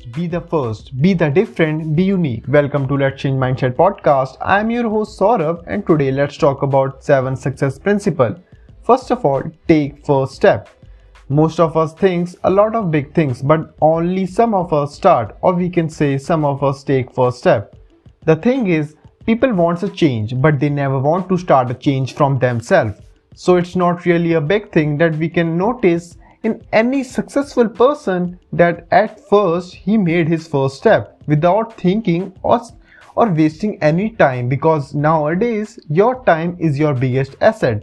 best, be the first, be the different, be unique. Welcome to Let's Change Mindset podcast. I am your host Saurabh and today let's talk about 7 success principles. First of all, take first step. Most of us think a lot of big things, but only some of us start, or we can say some of us take first step. The thing is, people want a change, but they never want to start a change from themselves. So it's not really a big thing that we can notice in any successful person that at first he made his first step without thinking or wasting any time, because nowadays your time is your biggest asset.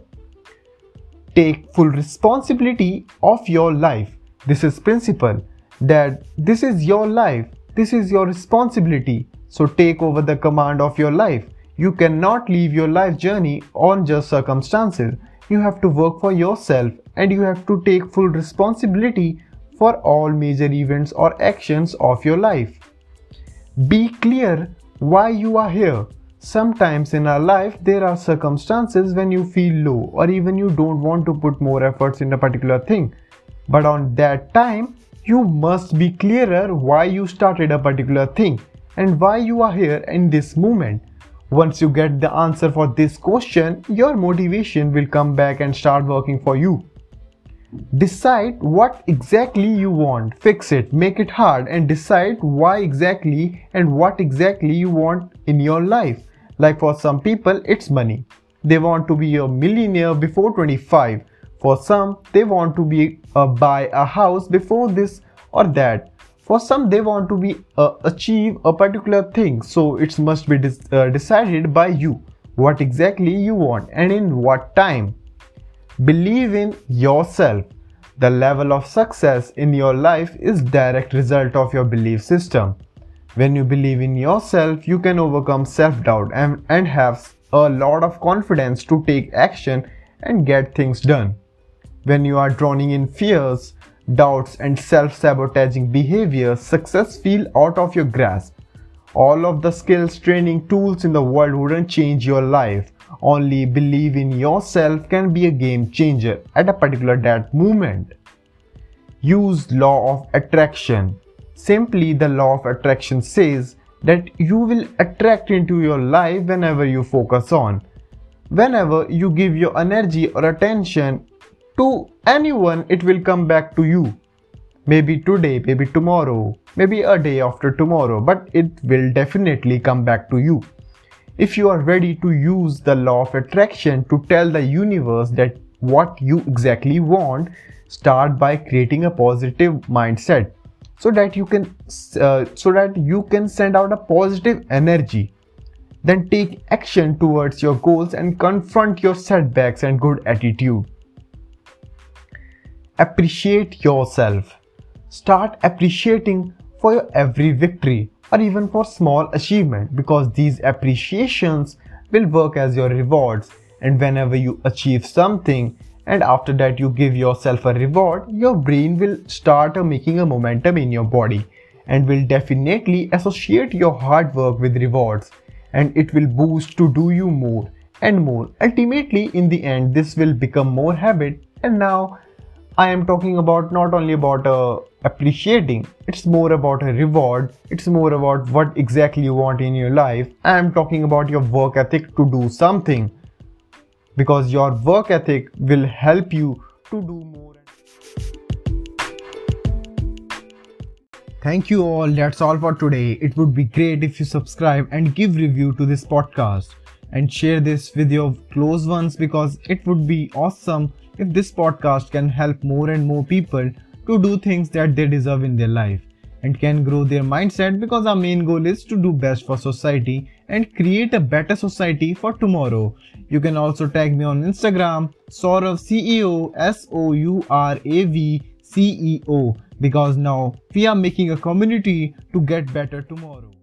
Take full responsibility of your life. This is principle that this is your life, this is your responsibility. So take over the command of your life. You cannot leave your life journey on just circumstances. You have to work for yourself and you have to take full responsibility for all major events or actions of your life. Be clear why you are here. Sometimes in our life there are circumstances when you feel low or even you don't want to put more efforts in a particular thing. But on that time, you must be clearer why you started a particular thing and why you are here in this moment. Once you get the answer for this question, your motivation will come back and start working for you. Decide what exactly you want, fix it, make it hard, and decide why exactly and what exactly you want in your life. Like for some people, it's money. They want to be a millionaire before 25. For some, they want to buy a house before this or that. For some, they want to achieve a particular thing, so it must be decided by you what exactly you want and in what time. Believe in yourself. The level of success in your life is direct result of your belief system. When you believe in yourself, you can overcome self-doubt and have a lot of confidence to take action and get things done. When you are drowning in fears, doubts and self-sabotaging behavior, success feels out of your grasp. All of the skills, training, tools in the world wouldn't change your life. Only believe in yourself can be a game changer at a particular that moment. Use law of attraction. Simply, the law of attraction says that you will attract into your life whenever you focus on. Whenever you give your energy or attention to anyone, it will come back to you. Maybe today, maybe tomorrow, maybe a day after tomorrow, but it will definitely come back to you. If you are ready to use the law of attraction to tell the universe that what you exactly want, start by creating a positive mindset so that you can send out a positive energy. Then take action towards your goals and confront your setbacks and good attitude. Appreciate yourself. Start appreciating for your every victory or even for small achievement, because these appreciations will work as your rewards. And whenever you achieve something and after that you give yourself a reward, your brain will start making a momentum in your body and will definitely associate your hard work with rewards, and it will boost to do you more and more. Ultimately, in the end, this will become more habit. And now I am talking about not only about appreciating, it's more about a reward, it's more about what exactly you want in your life. I am talking about your work ethic to do something, because your work ethic will help you to do more. Thank you all, that's all for today. It would be great if you subscribe and give review to this podcast and share this with your close ones, because it would be awesome if this podcast can help more and more people to do things that they deserve in their life and can grow their mindset, because our main goal is to do best for society and create a better society for tomorrow. You can also tag me on Instagram, Saurav CEO, SOURAV CEO, because now we are making a community to get better tomorrow.